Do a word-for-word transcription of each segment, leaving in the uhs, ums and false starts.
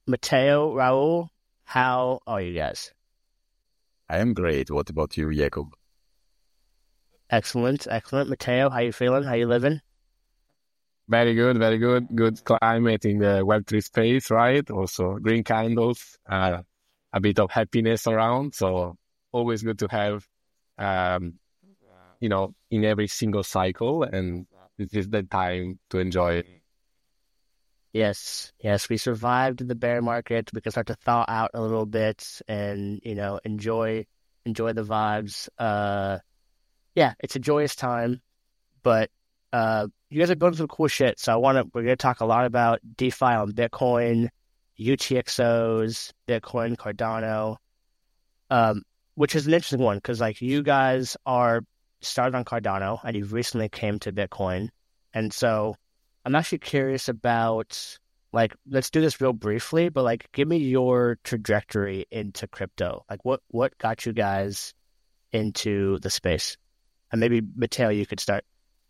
Matteo, Raul, how are you guys? I am great. What about you, Jacob? Excellent, excellent. Matteo, how you feeling? How you living? Very good, very good. Good climate in the Web three space, right? Also green candles, uh, a bit of happiness around. So always good to have, um, you know, in every single cycle. And this is the time to enjoy it. Yes, yes, we survived the bear market. We can start to thaw out a little bit and, you know, enjoy enjoy the vibes. Uh, yeah, it's a joyous time, but uh, you guys are going through cool shit. So I want to, we're going to talk a lot about DeFi on Bitcoin, U T X Os, Bitcoin, Cardano, um, which is an interesting one because like you guys are started on Cardano and you've recently came to Bitcoin. And so I'm actually curious about, like, let's do this real briefly, but, like, give me your trajectory into crypto. Like, what, what got you guys into the space? And maybe, Matteo, you could start.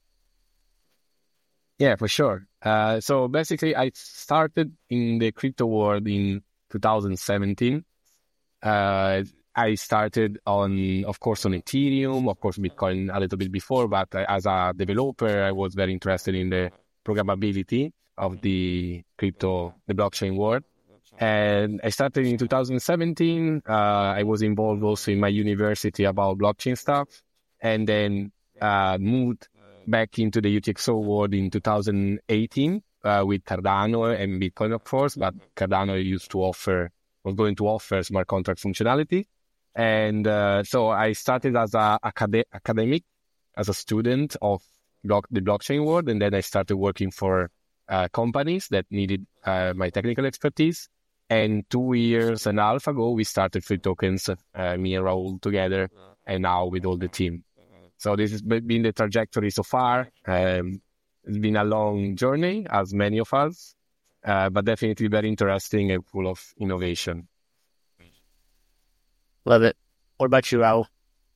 Yeah, for sure. Uh, so, basically, I started in the crypto world in two thousand seventeen. Uh, I started on, of course, on Ethereum, of course, Bitcoin a little bit before, but as a developer, I was very interested in the programmability of the crypto, the blockchain world. And I started in two thousand seventeen. Uh, I was involved also in my university about blockchain stuff, and then uh, moved back into the U T X O world in two thousand eighteen uh, with Cardano and Bitcoin, of course, but Cardano used to offer, was going to offer smart contract functionality. And uh, so I started as a acad- academic, as a student of block, the blockchain world, and then I started working for uh, companies that needed uh, my technical expertise. And two years and a half ago, we started Free Tokens, uh, me and Raul together, and now with all the team. So this has been the trajectory so far. Um, it's been a long journey, as many of us, uh, but definitely very interesting and full of innovation. Love it. What about you, Raul?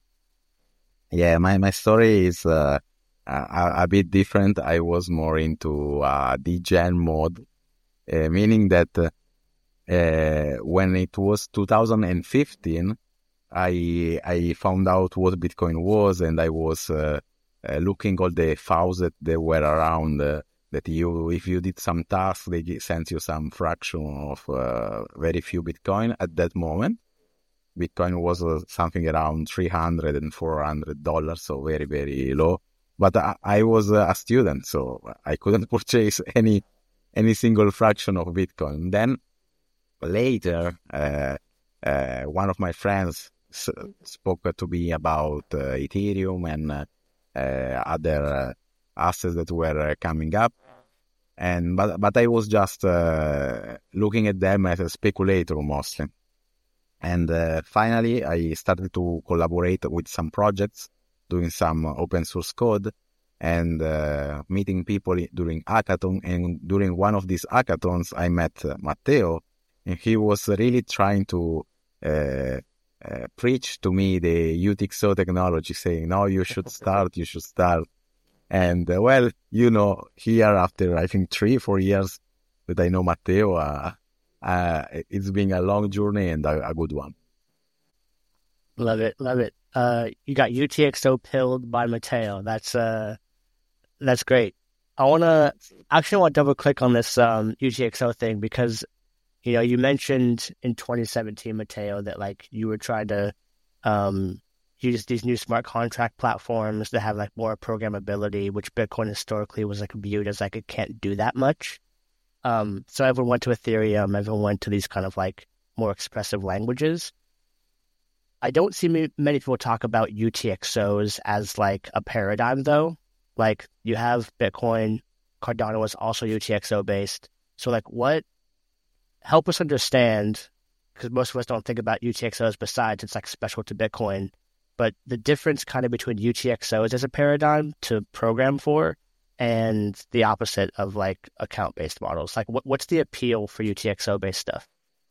Yeah, my, my story is uh, a, a bit different. I was more into uh, degen mode, uh, meaning that uh, uh, when it was two thousand fifteen, I I found out what Bitcoin was, and I was uh, uh, looking all the faucets that were around. Uh, that you, if you did some task, they sent you some fraction of uh, very few Bitcoin at that moment. Bitcoin was uh, something around three hundred and four hundred dollars, so very, very low. But I, I was uh, a student, so I couldn't purchase any any single fraction of Bitcoin. Then later, uh, uh, one of my friends s- spoke to me about uh, Ethereum and uh, uh, other uh, assets that were uh, coming up. And but but I was just uh, looking at them as a speculator mostly. And uh, finally, I started to collaborate with some projects, doing some open source code, and uh, meeting people during hackathon. And during one of these hackathons, I met uh, Matteo, and he was really trying to uh, uh, preach to me the U T X O technology, saying, "No, you should start, you should start." And uh, well, you know, here after I think three, four years that I know Matteo, uh, Uh, it's been a long journey and a, a good one. Love it, love it. Uh, you got U T X O pilled by Matteo. That's uh, that's great. I wanna actually want to double click on this um U T X O thing because you know you mentioned in twenty seventeen, Matteo, that like you were trying to um use these new smart contract platforms that have like more programmability, which Bitcoin historically was like viewed as like it can't do that much. Um, so everyone went to Ethereum, everyone went to these kind of like more expressive languages. I don't see me, many people talk about U T X Os as like a paradigm though. Like you have Bitcoin, Cardano is also U T X O based. So like what, help us understand, because most of us don't think about U T X Os besides it's like special to Bitcoin, but the difference kind of between U T X Os as a paradigm to program for and the opposite of like account-based models. Like what, what's the appeal for U T X O-based stuff?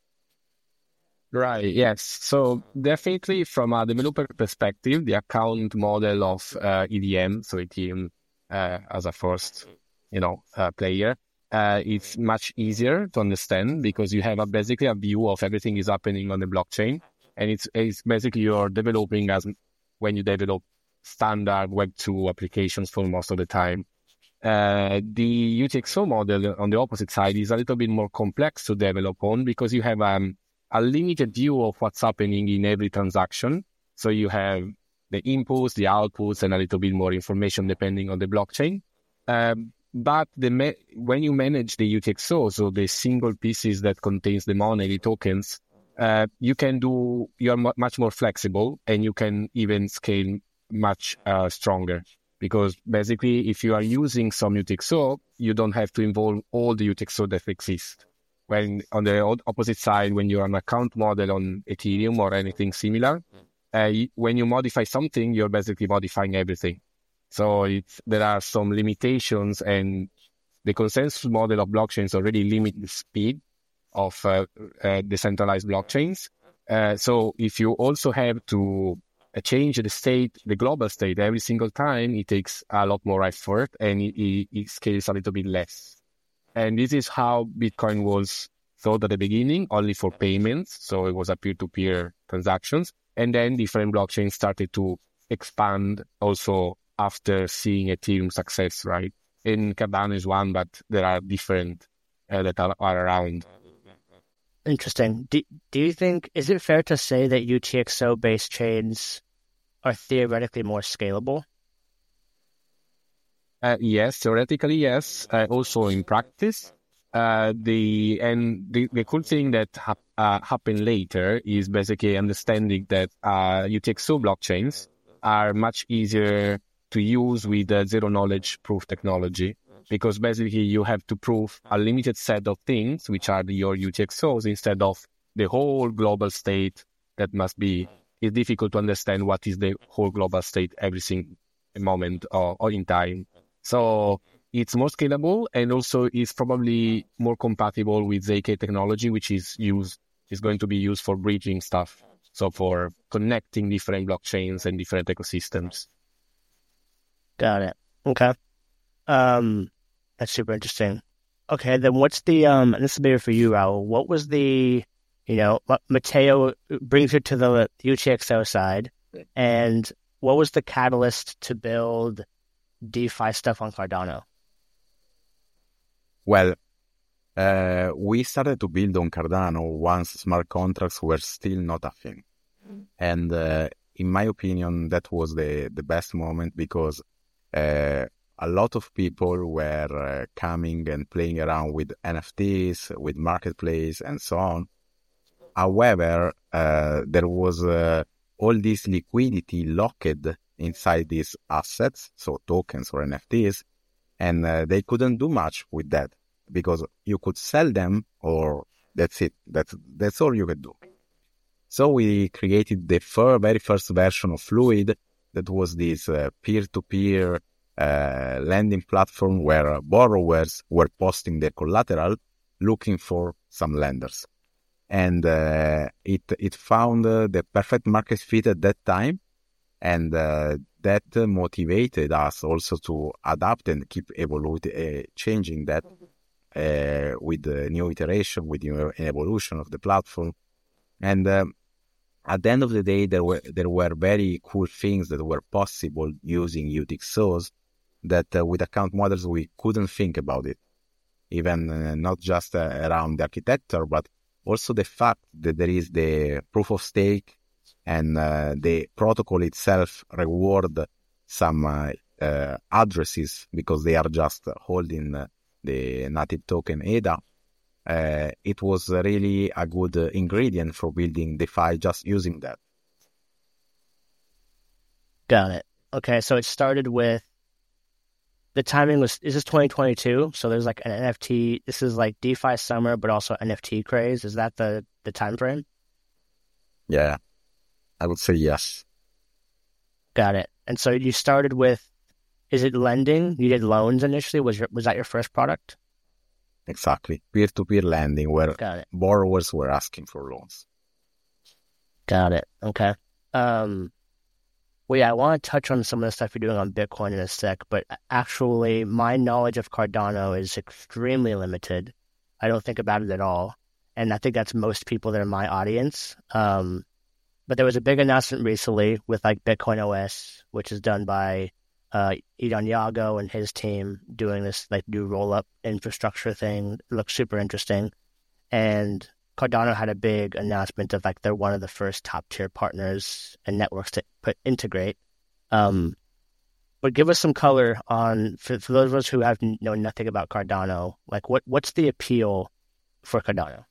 Right, yes. So definitely from a developer perspective, the account model of uh, E D M, so Ethereum uh, as a first, you know, uh, player, uh, it's much easier to understand because you have a, basically a view of everything is happening on the blockchain. And it's, it's basically you're developing as when you develop standard Web two applications for most of the time. Uh, the U T X O model on the opposite side is a little bit more complex to develop on because you have um, a limited view of what's happening in every transaction. So you have the inputs, the outputs, and a little bit more information depending on the blockchain. Um, but the ma- when you manage the U T X O, so the single pieces that contains the money, the tokens, uh, you can do, you're m- much more flexible and you can even scale much uh, stronger. Because basically, if you are using some U T X O, you don't have to involve all the U T X O that exist. When on the opposite side, when you're an account model on Ethereum or anything similar, uh, when you modify something, you're basically modifying everything. So it's, there are some limitations, and the consensus model of blockchains already limit the speed of uh, uh, decentralized blockchains. Uh, so if you also have to Uh, change the state, the global state, every single time, it takes a lot more effort and it, it, it scales a little bit less. And this is how Bitcoin was thought at the beginning, only for payments. So it was a peer-to-peer transactions. And then different blockchains started to expand also after seeing Ethereum success, right? And Cardano is one, but there are different uh, that are, are around. Interesting. Do, do you think, is it fair to say that U T X O-based chains are theoretically more scalable? Uh, yes, theoretically, yes. Uh, also in practice. Uh, the and the, the cool thing that ha- uh, happened later is basically understanding that uh, U T X O blockchains are much easier to use with the zero-knowledge proof technology. Because basically you have to prove a limited set of things, which are the, your U T X Os, instead of the whole global state that must be. It's difficult to understand what is the whole global state every single moment or, or in time. So it's more scalable, and also it's probably more compatible with Z K technology, which is used is going to be used for bridging stuff. So for connecting different blockchains and different ecosystems. Got it. Okay. Um, that's super interesting. Okay, then what's the, um, and this is maybe for you, Raul, what was the, you know, Matteo brings you to the U T X O side, and what was the catalyst to build DeFi stuff on Cardano? Well, uh, we started to build on Cardano once smart contracts were still not a thing. And uh, in my opinion, that was the, the best moment because uh, a lot of people were uh, coming and playing around with N F Ts, with marketplace, and so on. However, uh, there was uh, all this liquidity locked inside these assets, so tokens or N F Ts, and uh, they couldn't do much with that because you could sell them or that's it. That's, that's all you could do. So we created the fir- very first version of Fluid that was this uh, peer-to-peer uh, lending platform where borrowers were posting their collateral looking for some lenders. And uh, it it found uh, the perfect market fit at that time. And uh, that uh, motivated us also to adapt and keep evolving, uh, changing that uh, with the new iteration, with new evolution of the platform. And um, at the end of the day, there were there were very cool things that were possible using U T X Os that uh, with account models we couldn't think about it. Even uh, not just uh, around the architecture, but also the fact that there is the proof of stake and uh, the protocol itself reward some uh, uh, addresses because they are just holding uh, the native token E D A. Uh, it was really a good uh, ingredient for building DeFi just using that. Got it. Okay, so it started with, the timing was, is this twenty twenty-two? So there's like an N F T, this is like DeFi summer, but also N F T craze. Is that the, the time frame? Yeah, I would say yes. Got it. And so you started with, is it lending? You did loans initially. Was your, was that your first product? Exactly. Peer-to-peer lending where Got it. borrowers were asking for loans. Got it. Okay. Um, Well, yeah, I want to touch on some of the stuff you're doing on Bitcoin in a sec, but actually, my knowledge of Cardano is extremely limited. I don't think about it at all, and I think that's most people that are my audience. Um, but there was a big announcement recently with like Bitcoin O S, which is done by uh, Idan Yago and his team doing this like new roll-up infrastructure thing. It looks super interesting, and Cardano had a big announcement of like they're one of the first top tier partners and networks to put integrate. Um, but give us some color on for, for those of us who have know nothing about Cardano. Like, what what's the appeal for Cardano?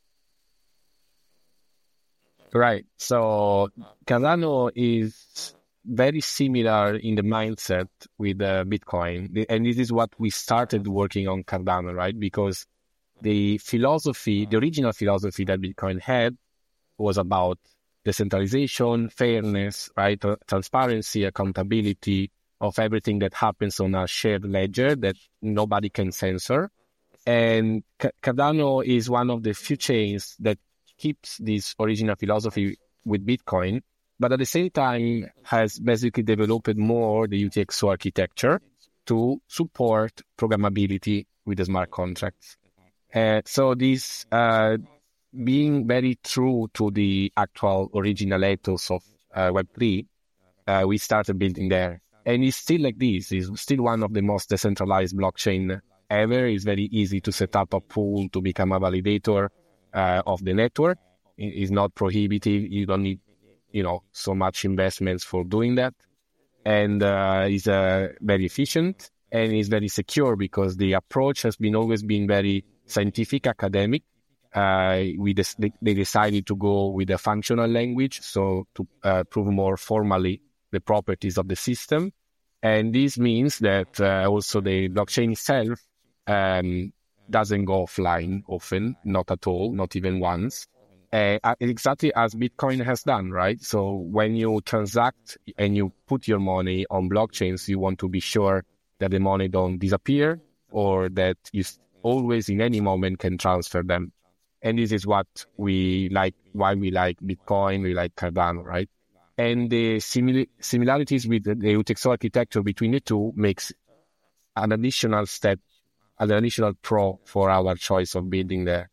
Right. So Cardano is very similar in the mindset with uh, Bitcoin, and this is what we started working on Cardano, right? Because the philosophy, the original philosophy that Bitcoin had was about decentralization, fairness, right? Transparency, accountability of everything that happens on a shared ledger that nobody can censor. And Cardano is one of the few chains that keeps this original philosophy with Bitcoin, but at the same time has basically developed more the U T X O architecture to support programmability with the smart contracts. Uh, so this uh, being very true to the actual original ethos of uh, Web three, uh, we started building there. And it's still like this. It's still one of the most decentralized blockchain ever. It's very easy to set up a pool to become a validator uh, of the network. It's not prohibitive. You don't need, you know, so much investments for doing that. And uh, it's uh, very efficient and it's very secure because the approach has been always been very scientific, academic. Uh, we des- they decided to go with a functional language, so to uh, prove more formally the properties of the system. And this means that uh, also the blockchain itself um, doesn't go offline often, not at all, not even once. Uh, exactly as Bitcoin has done, right? So when you transact and you put your money on blockchains, you want to be sure that the money don't disappear or that you always in any moment can transfer them. And this is what we like, why we like Bitcoin, we like Cardano, right? And the simil- similarities with the U T X O architecture between the two makes an additional step, an additional pro for our choice of building there.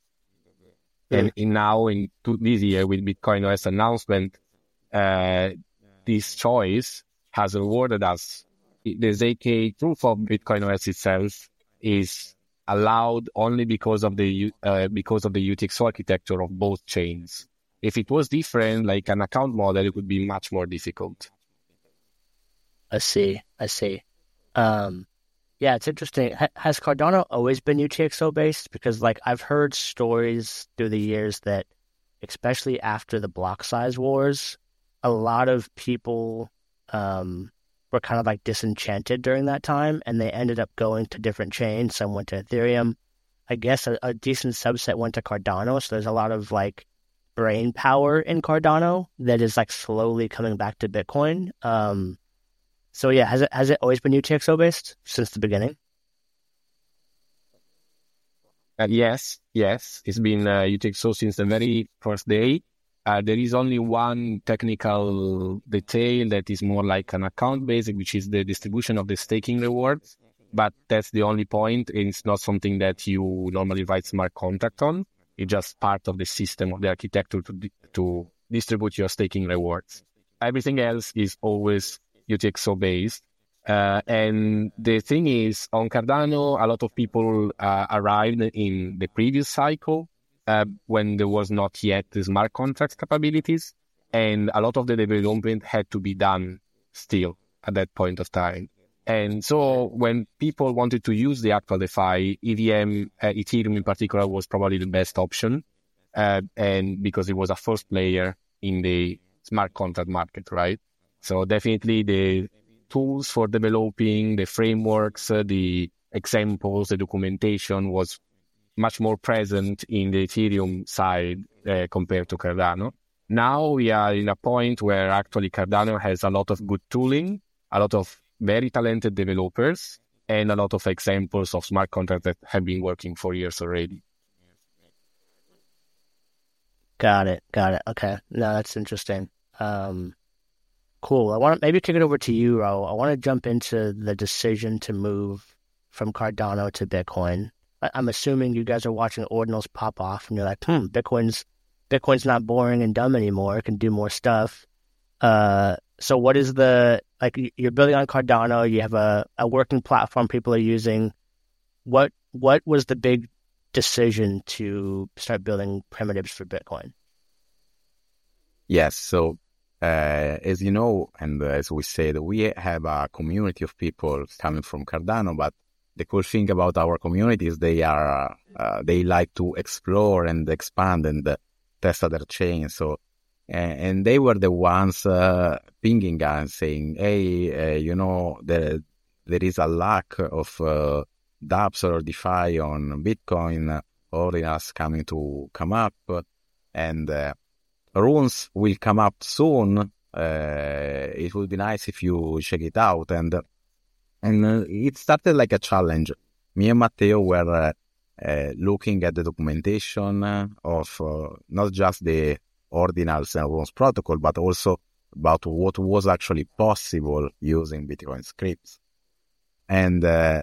Mm. And in now, in two, this year, with Bitcoin O S announcement, uh, this choice has rewarded us. The Z K proof of Bitcoin O S itself is allowed only because of the uh, because of the U T X O architecture of both chains. If it was different, like an account model, it would be much more difficult. I see. I see. Um, yeah, it's interesting. H- has Cardano always been U T X O based? Because like I've heard stories through the years that, especially after the block size wars, a lot of people um, were kind of like disenchanted during that time, and they ended up going to different chains. Some went to Ethereum. I guess a, a decent subset went to Cardano. So there's a lot of like brain power in Cardano that is like slowly coming back to Bitcoin. Um, so yeah, has it has it always been U T X O based since the beginning? Uh, yes, yes, it's been uh, U T X O since the very first day. Uh, there is only one technical detail that is more like an account basic, which is the distribution of the staking rewards. But that's the only point. It's not something that you normally write smart contract on. It's just part of the system of the architecture to di- to distribute your staking rewards. Everything else is always U T X O based. Uh, and the thing is, on Cardano, a lot of people uh, arrived in the previous cycle uh, when there was not yet the smart contract capabilities. And a lot of the development had to be done still at that point of time. And so when people wanted to use the actual DeFi, E V M, uh, Ethereum in particular, was probably the best option. Uh, and because it was a first player in the smart contract market, right? So definitely the tools for developing, the frameworks, uh, the examples, the documentation was much more present in the Ethereum side uh, compared to Cardano. Now we are in a point where actually Cardano has a lot of good tooling, a lot of very talented developers, and a lot of examples of smart contracts that have been working for years already. Got it. Got it. Okay. No, that's interesting. Um, Cool. I want to maybe kick it over to you, Ro. I want to jump into the decision to move from Cardano to Bitcoin. I, I'm assuming you guys are watching ordinals pop off, and you're like, "Hmm, Bitcoin's Bitcoin's not boring and dumb anymore. It can do more stuff." Uh, so what is the like? You're building on Cardano. You have a, a working platform people are using. What what was the big decision to start building primitives for Bitcoin? Yes. So. Uh, as you know, and as we said, we have a community of people coming from Cardano, but the cool thing about our community is they are, uh, they like to explore and expand and uh, test other chains. So, uh, and they were the ones uh, pinging us saying, hey, uh, you know, there, there is a lack of uh, dApps or DeFi on Bitcoin, ordinals coming to come up, and uh, runes will come up soon. Uh, it would be nice if you check it out. And and uh, it started like a challenge. Me and Matteo were uh, uh, looking at the documentation of uh, not just the ordinals and runes protocol, but also about what was actually possible using Bitcoin scripts. And uh,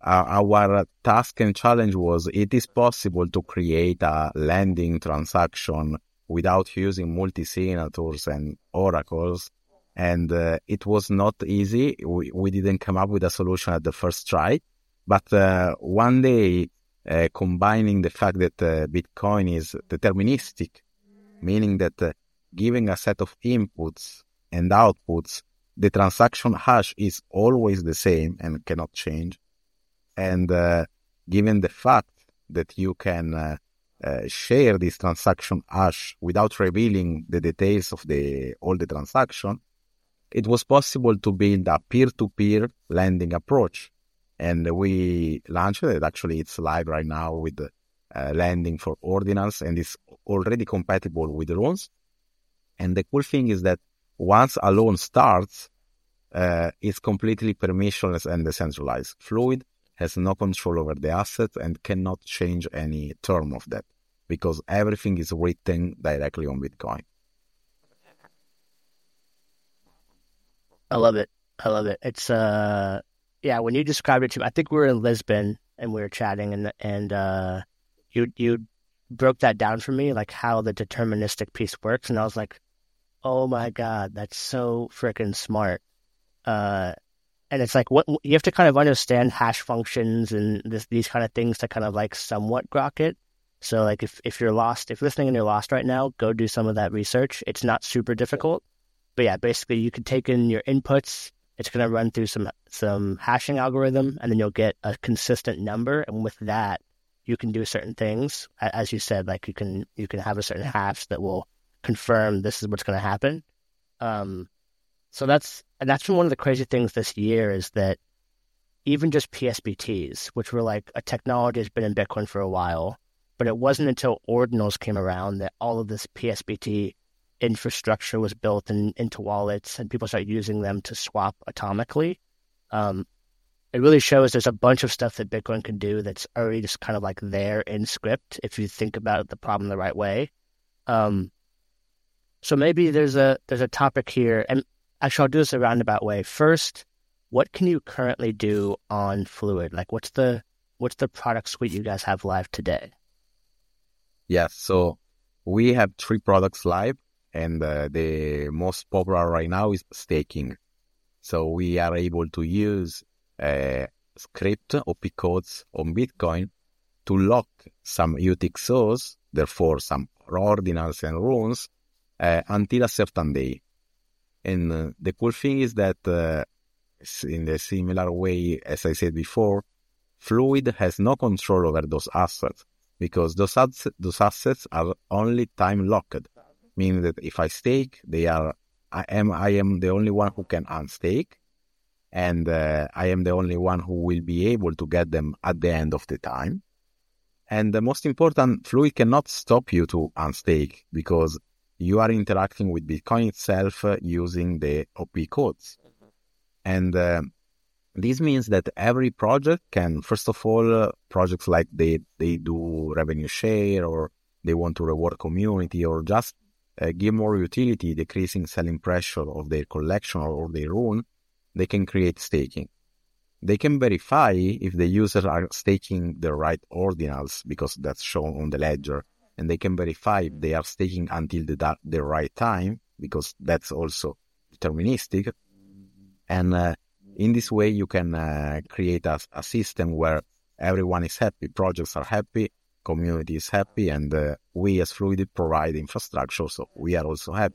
our task and challenge was, it is possible to create a lending transaction without using multi-signatures and oracles. And uh, it was not easy. We, we didn't come up with a solution at the first try. But uh, one day, uh, combining the fact that uh, Bitcoin is deterministic, meaning that uh, giving a set of inputs and outputs, the transaction hash is always the same and cannot change. And uh, given the fact that you can uh, Uh, share this transaction hash without revealing the details of the all the transaction, it was possible to build a peer-to-peer lending approach. And we launched it. Actually, it's live right now with uh, lending for ordinals, and it's already compatible with runes. And the cool thing is that once a loan starts, uh, it's completely permissionless and decentralized. Fluid has no control over the asset and cannot change any term of that, because everything is written directly on Bitcoin. I love it. I love it. It's, uh, yeah, when you described it to me, I think we were in Lisbon and we were chatting, and, and, uh, you, you broke that down for me, like how the deterministic piece works. And I was like, oh my God, that's so freaking smart. Uh, And it's like, what you have to kind of understand hash functions and this, these kind of things to kind of like somewhat grok it. So like if, if you're lost, if listening and you're lost right now, go do some of that research. It's not super difficult. But yeah, basically you can take in your inputs. It's going to run through some some hashing algorithm, and then you'll get a consistent number. And with that, you can do certain things. As you said, like you can you can have a certain hash that will confirm this is what's going to happen. Um, So that's, and that's been one of the crazy things this year, is that even just P S B Ts, which were like a technology that's been in Bitcoin for a while, but it wasn't until ordinals came around that all of this P S B T infrastructure was built in, into wallets, and people started using them to swap atomically. Um, it really shows there's a bunch of stuff that Bitcoin can do that's already just kind of like there in script if you think about the problem the right way. Um, so maybe there's a there's a topic here, and actually, I'll do this a roundabout way. First, what can you currently do on Fluid? Like, what's the what's the product suite you guys have live today? Yes, so we have three products live, and uh, the most popular right now is staking. So we are able to use uh, script O P codes on Bitcoin to lock some U T X Os, therefore some ordinals and runes, uh, until a certain day. And uh, the cool thing is that uh, in the similar way, as I said before, Fluid has no control over those assets, because those, ads- those assets are only time locked, meaning that if I stake, they are I am I am the only one who can unstake, and uh, I am the only one who will be able to get them at the end of the time. And the most important, Fluid cannot stop you to unstake, because you are interacting with Bitcoin itself uh, using the O P codes. And uh, this means that every project can, first of all, uh, projects like they, they do revenue share, or they want to reward community, or just uh, give more utility, decreasing selling pressure of their collection or their rune, they can create staking. They can verify if the users are staking the right ordinals, because that's shown on the ledger, and they can verify if they are staking until the, the right time, because that's also deterministic. And uh, in this way, you can uh, create a, a system where everyone is happy, projects are happy, community is happy, and uh, we as Fluidity provide infrastructure, so we are also happy.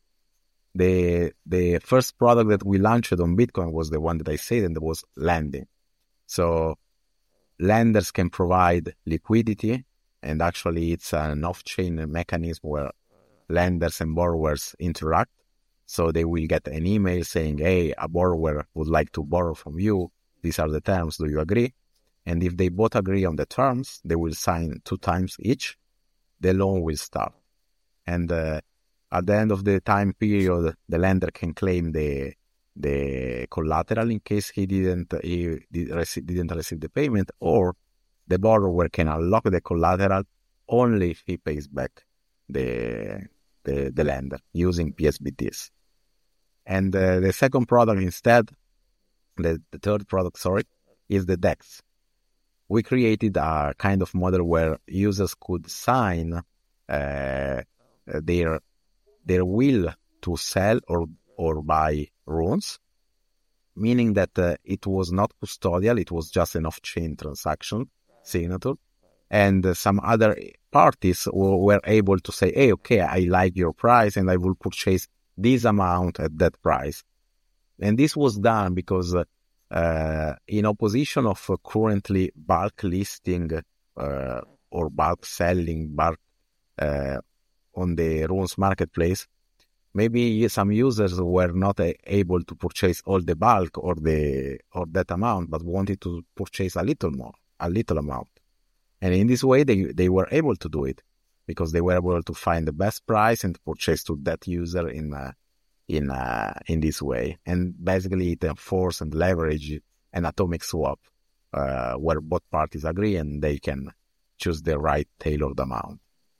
The the first product that we launched on Bitcoin was the one that I said, and that was lending. So lenders can provide liquidity, and actually it's an off-chain mechanism where lenders and borrowers interact. So they will get an email saying, hey, a borrower would like to borrow from you. These are the terms. Do you agree? And if they both agree on the terms, they will sign two times each. The loan will start. And uh, at the end of the time period, the lender can claim the the collateral in case he didn't he did receive, didn't receive the payment, or the borrower can unlock the collateral only if he pays back the the, the lender using P S B Ts. And uh, the second product instead, the, the third product, sorry, is the DEX. We created a kind of model where users could sign uh, their their will to sell or or buy runes, meaning that uh, it was not custodial, it was just an off-chain transaction signature, and uh, some other parties w- were able to say, hey, okay, I like your price and I will purchase this amount at that price. And this was done because uh, uh, in opposition of uh, currently bulk listing uh, or bulk selling bulk uh, on the runes marketplace, maybe some users were not uh, able to purchase all the bulk or the or that amount, but wanted to purchase a little more, a little amount. And in this way, they, they were able to do it because they were able to find the best price and purchase to that user in uh, in uh, in this way. And basically, it enforces and leverage an atomic swap uh, where both parties agree and they can choose the right tailored amount.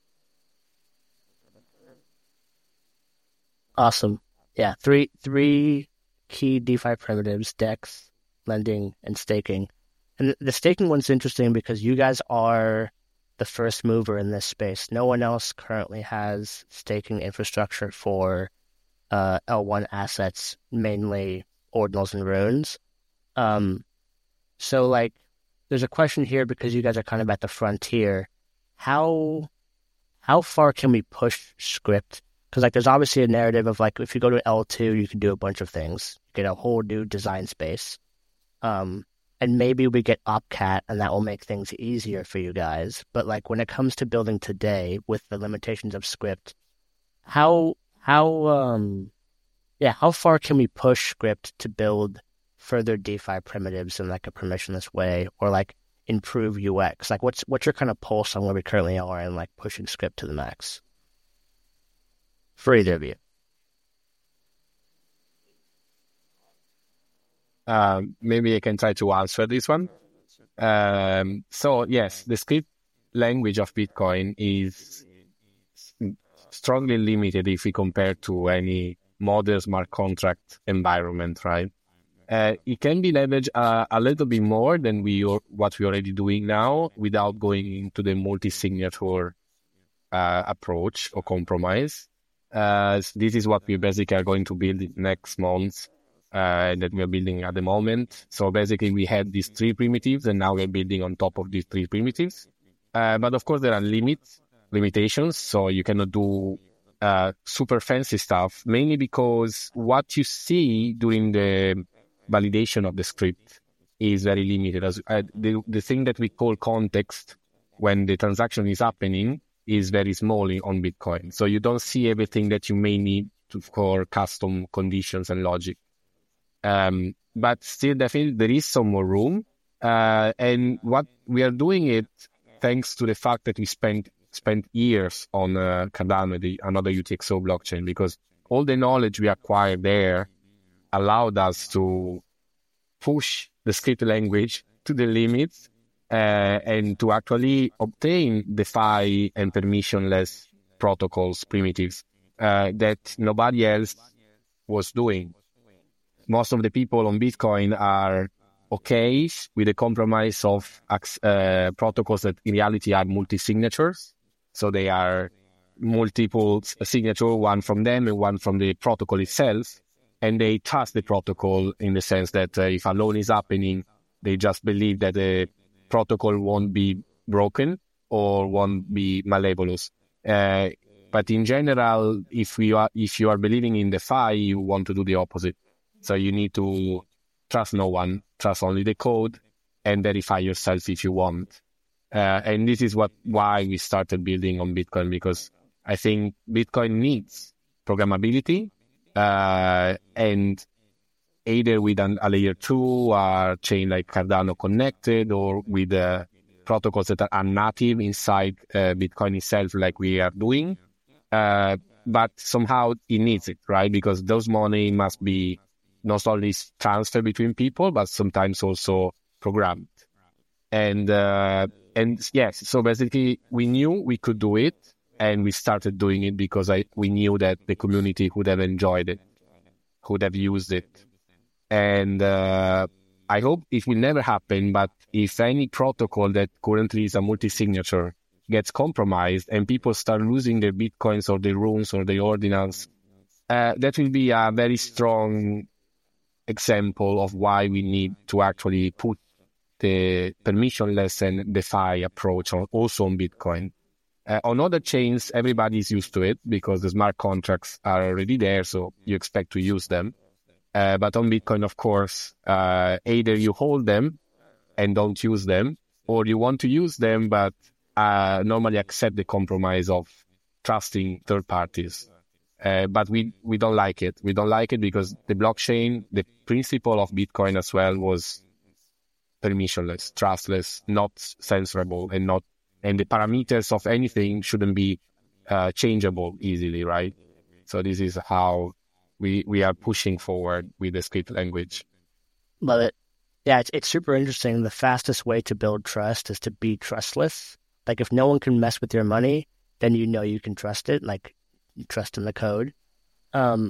Awesome. Yeah, three three key DeFi primitives: DEX, lending, and staking. And the staking one's interesting because you guys are the first mover in this space. No one else currently has staking infrastructure for uh, L one assets, mainly ordinals and runes. Um, so, like, there's a question here because you guys are kind of at the frontier. How how far can we push Scrypt? Because, like, there's obviously a narrative of, like, if you go to L two, you can do a bunch of things. You get a whole new design space. Um, and maybe we get Opcat, and that will make things easier for you guys. But, like, when it comes to building today with the limitations of Scrypt, how, how, um, yeah, how far can we push Scrypt to build further DeFi primitives in, like, a permissionless way, or, like, improve U X? Like, what's, what's your kind of pulse on where we currently are and, like, pushing Scrypt to the max? For either of you. Um, maybe I can try to answer this one. Um, so yes, the script language of Bitcoin is strongly limited if we compare to any modern smart contract environment, right? Uh, it can be leveraged uh, a little bit more than we are, what we're already doing now without going into the multi-signature uh, approach or compromise. Uh, this is what we basically are going to build next month. Uh, that we are building at the moment. So basically we had these three primitives and now we're building on top of these three primitives. Uh, but of course there are limits, limitations. So you cannot do uh, super fancy stuff, mainly because what you see during the validation of the script is very limited. As uh, the, the thing that we call context when the transaction is happening is very small on Bitcoin. So you don't see everything that you may need to, for custom conditions and logic. Um, but still, definitely, there is some more room. Uh, and what we are doing it thanks to the fact that we spent spent years on uh, Cardano, the, another U T X O blockchain, because all the knowledge we acquired there allowed us to push the script language to the limits uh, and to actually obtain DeFi and permissionless protocols, primitives uh, that nobody else was doing. Most of the people on Bitcoin are okay with the compromise of uh, protocols that in reality are multi-signatures. So they are multiple signature, one from them and one from the protocol itself. And they trust the protocol in the sense that uh, if a loan is happening, they just believe that the protocol won't be broken or won't be malleolous. Uh, but in general, if you are if you are believing in DeFi, you want to do the opposite. So you need to trust no one, trust only the code, and verify yourself if you want. Uh, and this is what why we started building on Bitcoin, because I think Bitcoin needs programmability, uh, and either with an, a layer two or chain like Cardano connected, or with uh, protocols that are native inside uh, Bitcoin itself, like we are doing. Uh, but somehow it needs it, right? Because those money must be not only transferred between people, but sometimes also programmed. And uh, and yes, so basically we knew we could do it, and we started doing it because I we knew that the community would have enjoyed it, would have used it. And uh, I hope it will never happen, but if any protocol that currently is a multi-signature gets compromised and people start losing their Bitcoins or their runes or their ordinals, uh, that will be a very strong example of why we need to actually put the permissionless and DeFi approach on, also on Bitcoin. Uh, on other chains, everybody is used to it because the smart contracts are already there, so you expect to use them. Uh, but on Bitcoin, of course, uh, either you hold them and don't use them, or you want to use them, but uh, normally accept the compromise of trusting third parties. Uh, but we, we don't like it. We don't like it because the blockchain, the principle of Bitcoin as well was permissionless, trustless, not censorable, and not and the parameters of anything shouldn't be uh, changeable easily, right? So this is how we we are pushing forward with the script language. Love it. Yeah, it's it's super interesting. The fastest way to build trust is to be trustless. Like if no one can mess with your money, then you know you can trust it. Like you trust in the code. Um,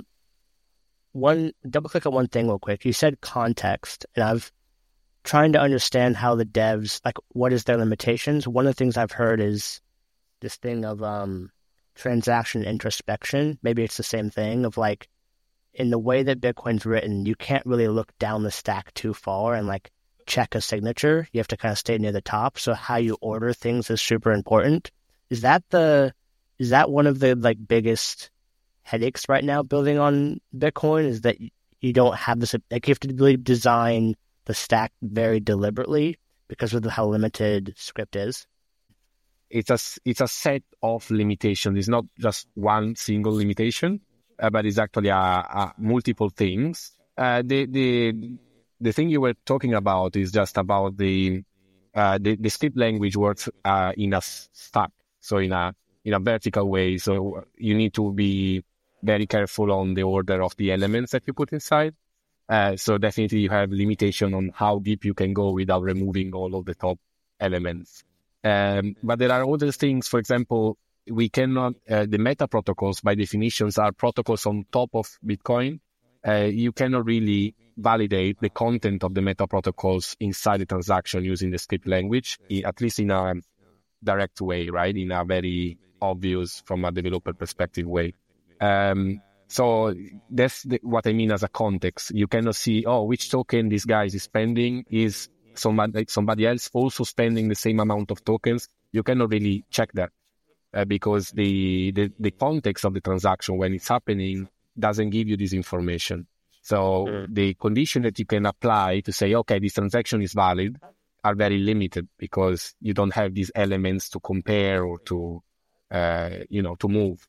one double click on one thing real quick. You said context, and I've trying to understand how the devs, like what is their limitations. One of the things I've heard is this thing of um, transaction introspection. Maybe it's the same thing of like, in the way that Bitcoin's written, you can't really look down the stack too far and like check a signature. You have to kind of stay near the top. So how you order things is super important. Is that the, is that one of the like biggest headaches right now building on Bitcoin, is that you don't have this, like you have to really design the stack very deliberately because of how limited script is? It's a, it's a set of limitations. It's not just one single limitation, uh, but it's actually a, a multiple things. Uh, the, the, the thing you were talking about is just about the, uh, the, the script language works uh, in a stack, so in a, in a vertical way. So you need to be very careful on the order of the elements that you put inside. Uh, so definitely you have limitation on how deep you can go without removing all of the top elements. Um, but there are other things. For example, we cannot, uh, the meta protocols by definitions are protocols on top of Bitcoin. Uh, you cannot really validate the content of the meta protocols inside the transaction using the script language, at least in a direct way, right? In a very obvious, from a developer perspective way. Um, So that's the, what I mean as a context. You cannot see, oh, which token this guy is spending, is somebody, somebody else also spending the same amount of tokens. You cannot really check that uh, because the, the, the context of the transaction when it's happening doesn't give you this information. So mm. the condition that you can apply to say, okay, this transaction is valid are very limited because you don't have these elements to compare or to, uh, you know, to move.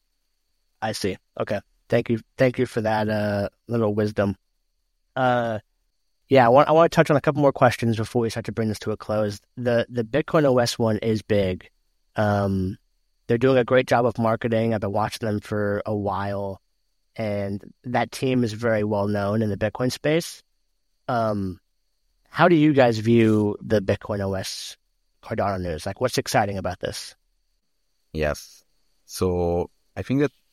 I see. Okay. Thank you. Thank you for that uh, little wisdom. Uh, yeah, I want I want to touch on a couple more questions before we start to bring this to a close. The the Bitcoin O S one is big. Um, they're doing a great job of marketing. I've been watching them for a while, and that team is very well known in the Bitcoin space. Um, how do you guys view the Bitcoin O S Cardano news? Like, what's exciting about this? Yes. So I think that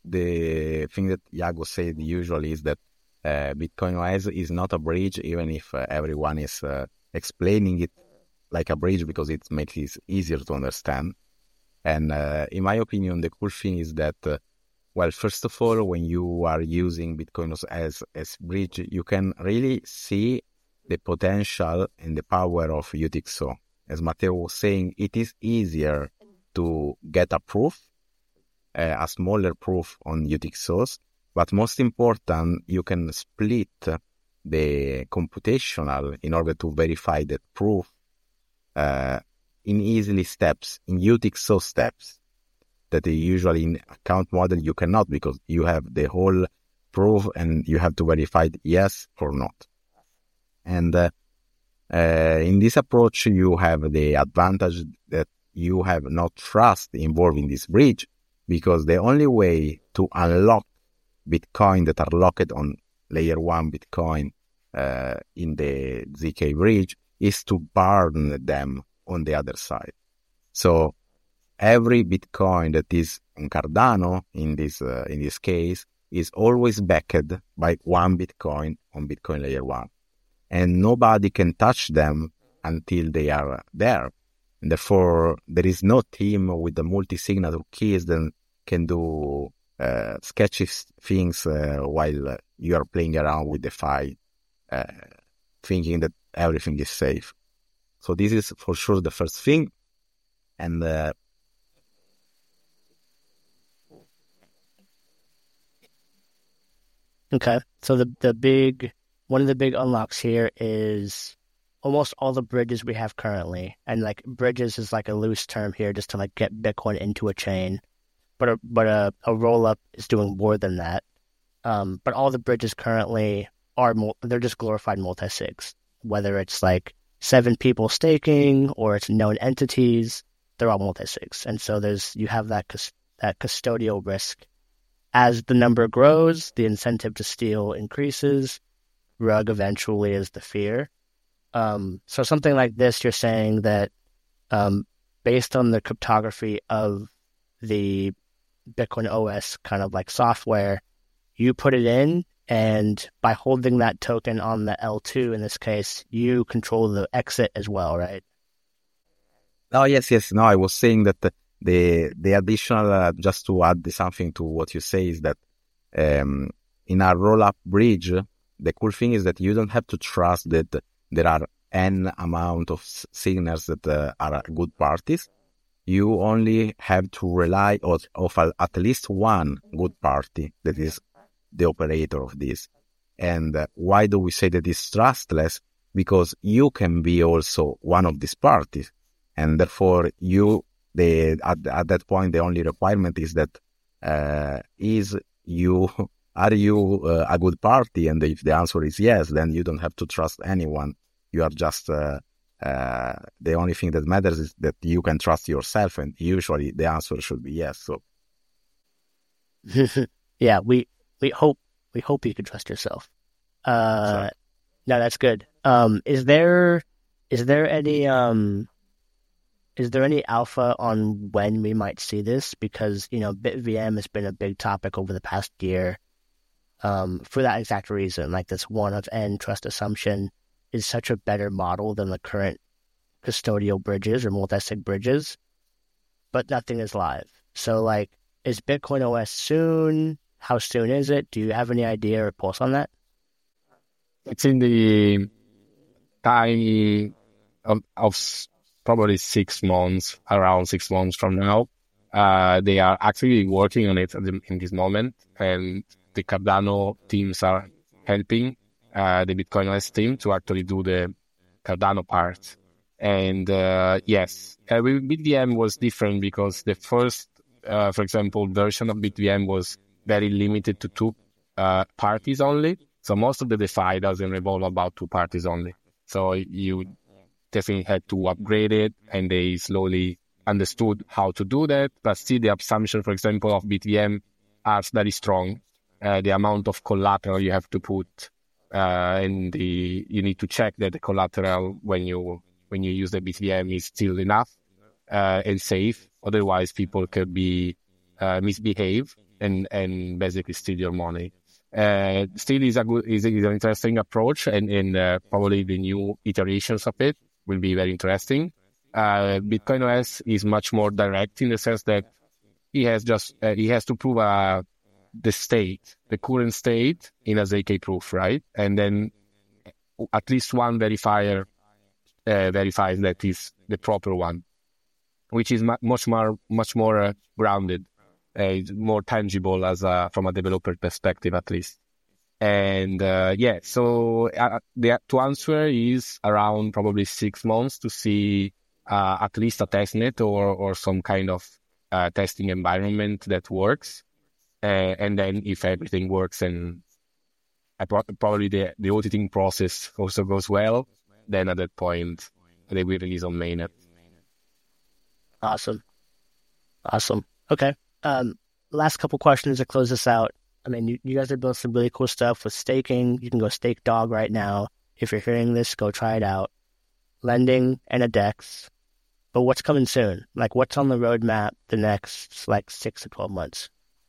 the thing that Iago said usually is that uh, Bitcoin O S is not a bridge, even if uh, everyone is uh, explaining it like a bridge because it makes it easier to understand. And uh, in my opinion, the cool thing is that, uh, well, first of all, when you are using Bitcoin as as bridge, you can really see the potential and the power of U T X O. As Matteo was saying, it is easier to get a proof, uh, a smaller proof on U T X Os, but most important, you can split the computational in order to verify that proof uh, in easily steps, in U T X O steps, that usually in account model you cannot, because you have the whole proof and you have to verify yes or not. And uh, uh, in this approach, you have the advantage that you have no trust involved in this bridge, because the only way to unlock Bitcoin that are locked on layer one Bitcoin uh, in the Z K bridge is to burn them on the other side. So every Bitcoin that is on Cardano in this uh, in this case is always backed by one Bitcoin on Bitcoin layer one, and nobody can touch them until they are there. And therefore, there is no team with the multi-signature keys that can do uh, sketchy things uh, while uh, you are playing around with DeFi, uh, thinking that everything is safe. So this is for sure the first thing. And uh, okay, so the the big one of the big unlocks here is almost all the bridges we have currently, and like bridges is like a loose term here just to like get Bitcoin into a chain, but a, but a, a roll up is doing more than that. Um, but all the bridges currently are mul- they're just glorified multi-sigs, whether it's like seven people staking or it's known entities, they're all multi-sigs, and so there's you have that cus- that custodial risk. As the number grows, the incentive to steal increases. Rug eventually is the fear. Um, so something like this, you're saying that um, based on the cryptography of the Bitcoin O S kind of like software, you put it in, and by holding that token on the L two in this case, you control the exit as well, right? Oh, yes, yes. No, I was saying that the the, the additional, uh, just to add something to what you say, is that um, in a roll-up bridge, the cool thing is that you don't have to trust that there are n amount of signers that uh, are good parties. You only have to rely on of a, at least one good party that is the operator of this. And uh, why do we say that it's trustless? Because you can be also one of these parties, and therefore you the at, at that point the only requirement is that uh, is you are you uh, a good party, and if the answer is yes, then you don't have to trust anyone. You are just uh, uh, the only thing that matters is that you can trust yourself, and usually the answer should be yes. So yeah, we we hope we hope you can trust yourself. Uh, no, that's good. Um, is there is there any um is there any alpha on when we might see this? Because you know, BitVM has been a big topic over the past year. Um, for that exact reason, like this one of n trust assumption is such a better model than the current custodial bridges or multi-sig bridges, but nothing is live. So like, is Bitcoin O S soon? How soon is it? Do you have any idea or pulse on that? It's in the time of, of probably six months, around six months from now. Uh, they are actually working on it in this moment, and the Cardano teams are helping uh, the Bitcoin O S team to actually do the Cardano part. And uh, yes, uh, BitVM was different because the first, uh, for example, version of BitVM was very limited to two uh, parties only. So most of the DeFi doesn't revolve about two parties only. So you definitely had to upgrade it, and they slowly understood how to do that. But still, the assumption, for example, of BitVM are very strong. Uh, the amount of collateral you have to put, uh, and the you need to check that the collateral when you when you use the BitVM is still enough uh, and safe. Otherwise, people could be uh, misbehave. and and basically steal your money. Uh, still is a good is, is an interesting approach, and, and uh, probably the new iterations of it will be very interesting. Uh, Bitcoin O S is much more direct in the sense that he has just uh, he has to prove uh, the state, the current state in a Z K proof, right? And then at least one verifier uh, verifies that is the proper one, which is mu- much more much more uh, grounded, uh, more tangible as a, from a developer perspective, at least. And uh, yeah, so uh, the to answer is around probably six months to see uh, at least a testnet or or some kind of uh, testing environment that works. Uh, and then if everything works and I pro- probably the, the auditing process also goes well, then at that point they will release on mainnet. Awesome. Awesome. Okay. Um, last couple questions to close this out. I mean, you, you guys are building some really cool stuff with staking. You can go stake Dog right now. If you're hearing this, go try it out. Lending and a DEX. But what's coming soon? Like, what's on the roadmap the next, like, six to twelve months?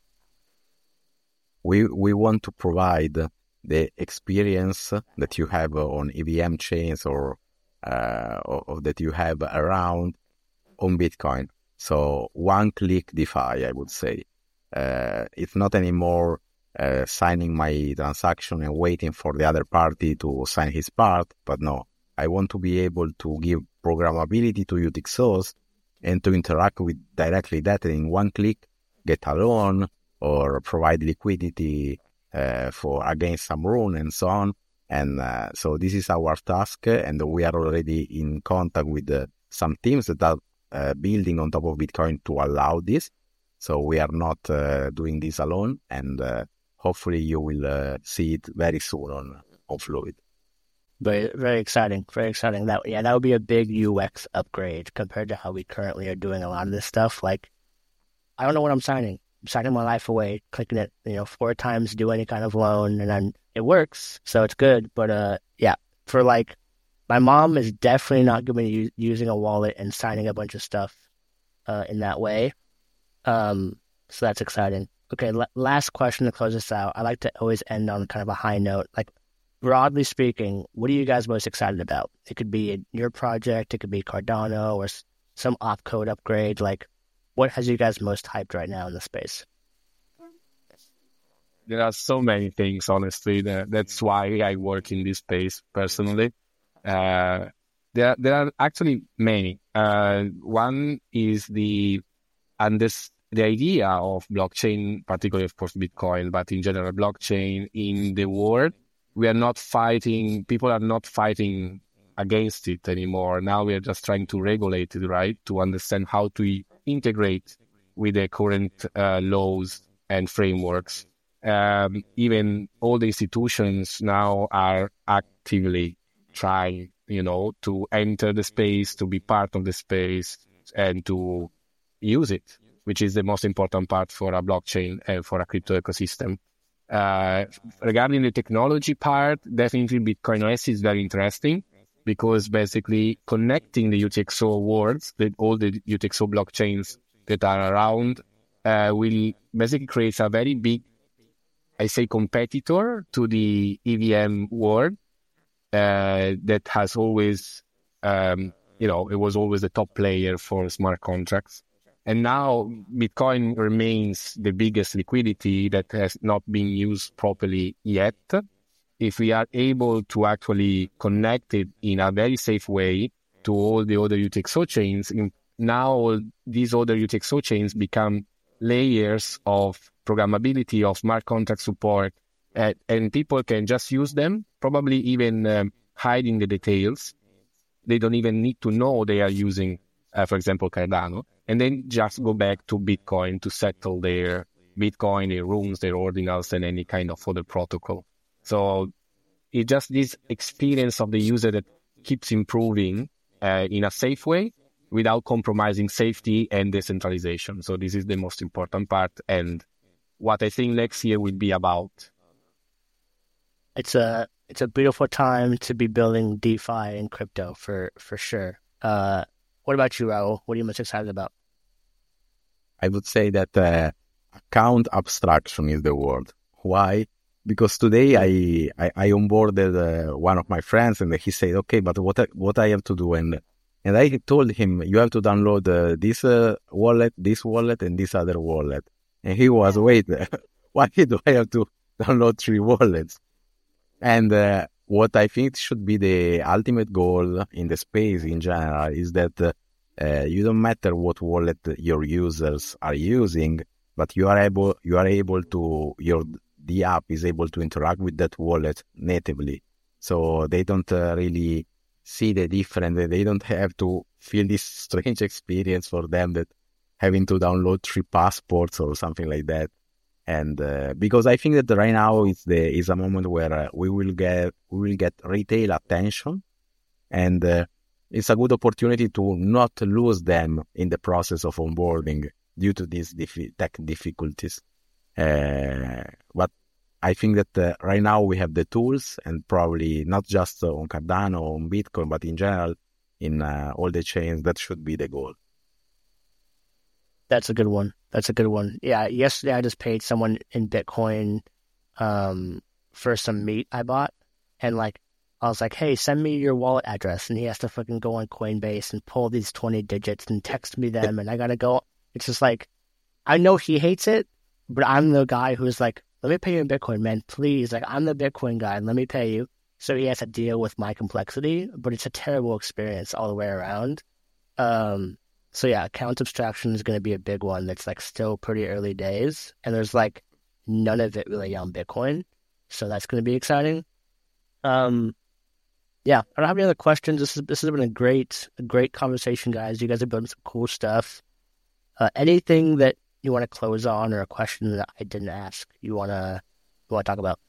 We we want to provide the experience that you have on E V M chains or, uh, or, or that you have around on Bitcoin. So one-click DeFi, I would say. Uh, it's not anymore uh, signing my transaction and waiting for the other party to sign his part, but no. I want to be able to give programmability to U T X Os and to interact with directly that in one click, get a loan or provide liquidity uh, for against some rune and so on. And uh, so this is our task, and we are already in contact with uh, some teams that are uh, building on top of Bitcoin to allow this. So we are not uh, doing this alone, and uh, hopefully you will uh, see it very soon on, on Fluid. Very, very exciting. Very exciting. That yeah, that would be a big U X upgrade compared to how we currently are doing a lot of this stuff. Like, I don't know what I'm signing. I'm signing my life away, clicking it, you know, four times, do any kind of loan, and then it works, so it's good. But uh, yeah, for like, my mom is definitely not going to be u- using a wallet and signing a bunch of stuff uh, in that way. Um, so that's exciting. Okay, l- last question to close this out. I like to always end on kind of a high note. Like, broadly speaking, what are you guys most excited about? It could be your project, it could be Cardano, or s- some opcode upgrade. Like, what has you guys most hyped right now in the space? There are so many things, honestly. That, that's why I work in this space personally. Uh, there, there are actually many. Uh, one is the and this the idea of blockchain, particularly of course Bitcoin, but in general blockchain in the world. We are not fighting. People are not fighting against it anymore. Now we are just trying to regulate it, right? To understand how to integrate with the current uh, laws and frameworks. Um, even all the institutions now are actively trying, you know, to enter the space, to be part of the space, and to use it, which is the most important part for a blockchain and for a crypto ecosystem. Uh, regarding the technology part, definitely Bitcoin O S is very interesting because basically connecting the U T X O worlds, the, all the U T X O blockchains that are around, uh, will basically create a very big, I say, competitor to the E V M world uh, that has always, um, you know, it was always the top player for smart contracts. And now Bitcoin remains the biggest liquidity that has not been used properly yet. If we are able to actually connect it in a very safe way to all the other U T X O chains, now all these other U T X O chains become layers of programmability, of smart contract support, uh, and people can just use them, probably even um, hiding the details. They don't even need to know they are using, uh, for example, Cardano. And then just go back to Bitcoin to settle their Bitcoin, their runes, their ordinals, and any kind of other protocol. So it's just this experience of the user that keeps improving uh, in a safe way without compromising safety and decentralization. So this is the most important part and what I think next year will be about. It's a it's a beautiful time to be building DeFi and crypto for, for sure. Uh, What about you, Raul? What are you most excited about? I would say that uh, account abstraction is the word. Why? Because today I I, I onboarded uh, one of my friends, and he said, "Okay, but what I, what I have to do?" And and I told him, "You have to download uh, this uh, wallet, this wallet, and this other wallet." And he was, "Wait, why do I have to download three wallets?" And uh, what I think should be the ultimate goal in the space in general is that uh, uh, you don't matter what wallet your users are using, but you are able you are able to your the app is able to interact with that wallet natively, so they don't uh, really see the difference. They don't have to feel this strange experience for them that having to download three passports or something like that. And uh, because I think that right now is the is a moment where uh, we will get we will get retail attention, and uh, it's a good opportunity to not lose them in the process of onboarding due to these dif- tech difficulties. Uh, but I think that uh, right now we have the tools, and probably not just uh, on Cardano or on Bitcoin, but in general in uh, all the chains, that should be the goal. That's a good one. That's a good one. Yeah, yesterday I just paid someone in Bitcoin um, for some meat I bought, and like I was like, "Hey, send me your wallet address," and he has to fucking go on Coinbase and pull these twenty digits and text me them, and I gotta go. It's just like, I know he hates it, but I'm the guy who's like, let me pay you in Bitcoin, man, please. Like, I'm the Bitcoin guy, let me pay you. So he has to deal with my complexity, but it's a terrible experience all the way around. Um, so yeah, account abstraction is going to be a big one that's like still pretty early days, and there's like none of it really on Bitcoin. So that's going to be exciting. Um, yeah, I don't have any other questions. This is, this has been a great, a great conversation, guys. You guys are building some cool stuff. Uh, anything that you want to close on, or a question that I didn't ask you want to you want to talk about?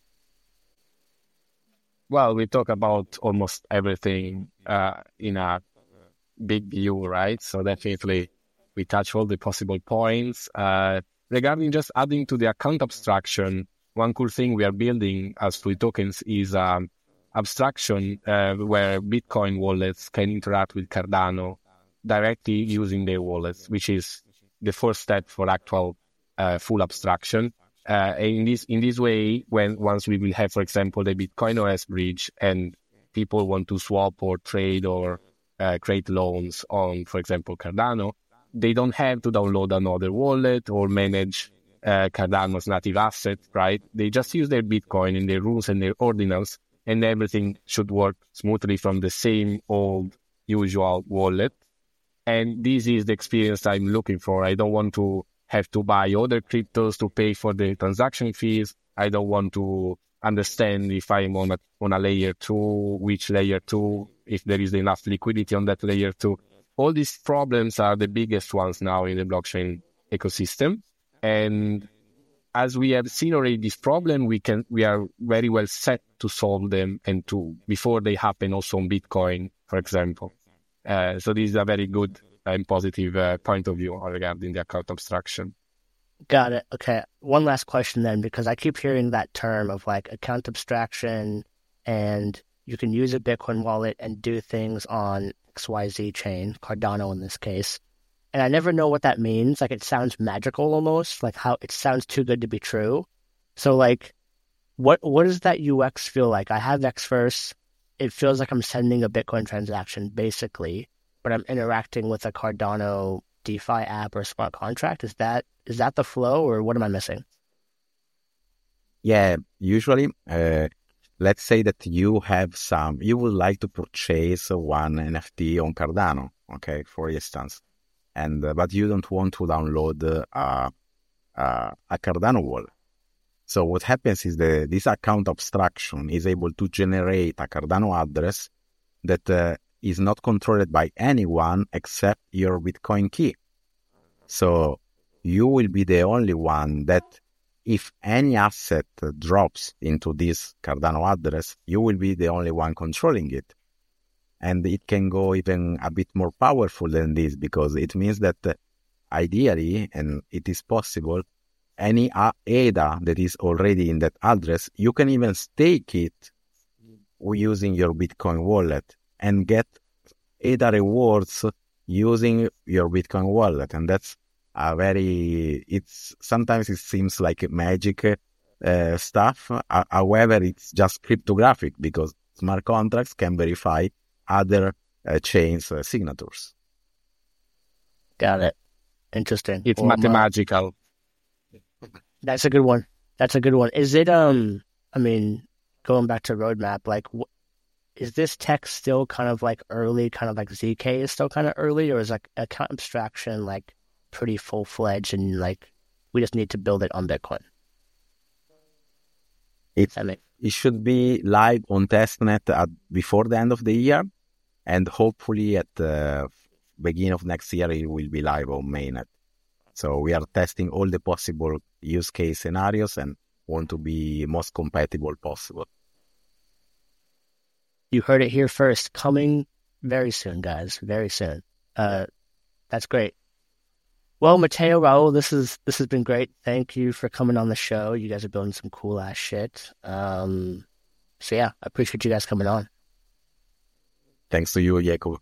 Well, we talk about almost everything uh, in a big view, right? So definitely we touch all the possible points. Uh, regarding just adding to the account abstraction, one cool thing we are building as Fluid Tokens is um, abstraction uh, where Bitcoin wallets can interact with Cardano directly using their wallets, which is the first step for actual uh, full abstraction. Uh, in this in this way, when once we will have, for example, the Bitcoin O S bridge, and people want to swap or trade or uh, create loans on, for example, Cardano, they don't have to download another wallet or manage uh, Cardano's native asset, right? They just use their Bitcoin and their rules and their ordinals, and everything should work smoothly from the same old usual wallet. And this is the experience I'm looking for. I don't want to have to buy other cryptos to pay for the transaction fees. I don't want to understand if I'm on a, on a layer two, which layer two, if there is enough liquidity on that layer two. All these problems are the biggest ones now in the blockchain ecosystem. And as we have seen already this problem, we can we are very well set to solve them, and to before they happen also on Bitcoin, for example. Uh, so this is a very good and positive uh, point of view regarding the account abstraction. Got it. Okay. One last question then, because I keep hearing that term of like account abstraction, and you can use a Bitcoin wallet and do things on X Y Z chain, Cardano in this case. And I never know what that means. Like, it sounds magical almost, like how it sounds too good to be true. So like, what what does that U X feel like? I have X first. It feels like I'm sending a Bitcoin transaction basically, but I'm interacting with a Cardano DeFi app or smart contract. Is that is that the flow, or what am I missing? Yeah, usually, uh, let's say that you have some, you would like to purchase one N F T on Cardano, okay, for instance, and uh, but you don't want to download uh, uh, a Cardano wallet. So what happens is that this account abstraction is able to generate a Cardano address that uh, is not controlled by anyone except your Bitcoin key. So you will be the only one that, if any asset drops into this Cardano address, you will be the only one controlling it. And it can go even a bit more powerful than this, because it means that uh, ideally, and it is possible, any A D A that is already in that address, you can even stake it using your Bitcoin wallet and get A D A rewards using your Bitcoin wallet. And that's a very, it's sometimes it seems like magic uh, stuff. Uh, however, it's just cryptographic because smart contracts can verify other uh, chains' uh, signatures. Got it. Interesting. It's Well, mathematical. uh, that's a good one. That's a good one. Is it, um, I mean, going back to roadmap, like, wh- is this tech still kind of like early, kind of like Z K is still kind of early, or is like account abstraction like pretty full fledged and like we just need to build it on Bitcoin? It's, I mean, it should be live on testnet at, before the end of the year, and hopefully at the beginning of next year it will be live on mainnet. So we are testing all the possible use case scenarios and want to be most compatible possible. you heard it here first. Coming very soon, guys. Very soon. Uh, that's great. Well, Matteo, Raul, this is this has been great. Thank you for coming on the show. You guys are building some cool ass shit. Um, so yeah, I appreciate you guys coming on. Thanks to you, Jacob.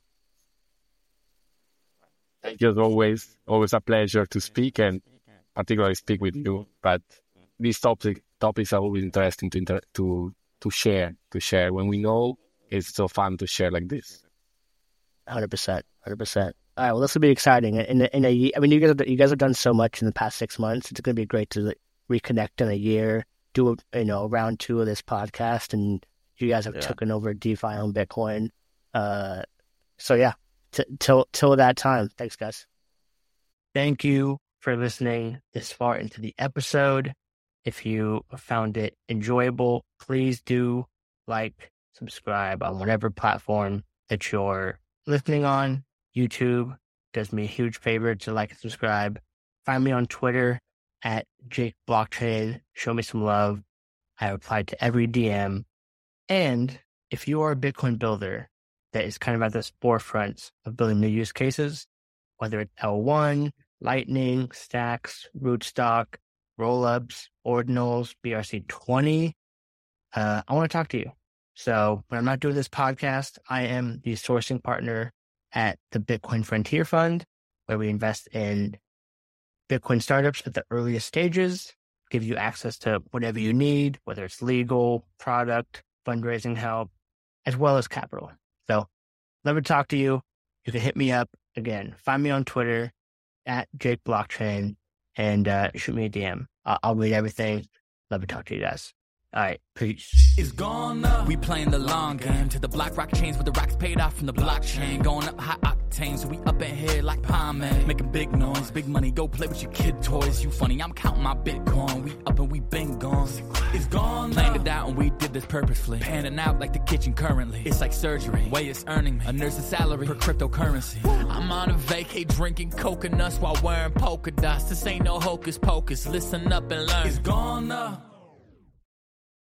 Thank you as always. Always a pleasure to speak and particularly speak with you. But these topic, topics are always interesting to inter- to to share. To share when we know it's so fun to share like this. Hundred percent, hundred percent. All right, well, this will be exciting. In a, in a, ye- I mean, you guys, have, you guys have done so much in the past six months. It's going to be great to like, reconnect in a year, do a, you know round two of this podcast, and you guys have Yeah. taken over DeFi on Bitcoin. Uh, so yeah, t- till till that time. Thanks, guys. Thank you for listening this far into the episode. If you found it enjoyable, please do like, subscribe on whatever platform that you're listening on. YouTube does me a huge favor to like and subscribe. Find me on Twitter at Jake Blockchain. Show me some love. I reply to every D M. And if you are a Bitcoin builder that is kind of at the forefront of building new use cases, whether it's L one, Lightning, Stacks, Rootstock, Rollups, Ordinals, B R C twenty, uh, I want to talk to you. So when I'm not doing this podcast, I am the sourcing partner at the Bitcoin Frontier Fund, where we invest in Bitcoin startups at the earliest stages, give you access to whatever you need, whether it's legal, product, fundraising help, as well as capital. So love to talk to you. You can hit me up. Again, find me on Twitter at Jake Blockchain and uh, shoot me a D M. I'll, I'll read everything. Love to talk to you guys. All right, peace. It's gone now. We playing the long game to the black rock chains with the racks paid off from the blockchain. Going up high octane, so we up in here like pomade. Making big noise, big money, go play with your kid toys. You funny, I'm counting my Bitcoin. We up and we been gone. It's gone now. Planned it out and we did this purposefully. Panning out like the kitchen currently. It's like surgery, way it's earning me. A nurse's salary for cryptocurrency. I'm on a vacay drinking coconuts while wearing polka dots. This ain't no hocus pocus, listen up and learn. It's gone now.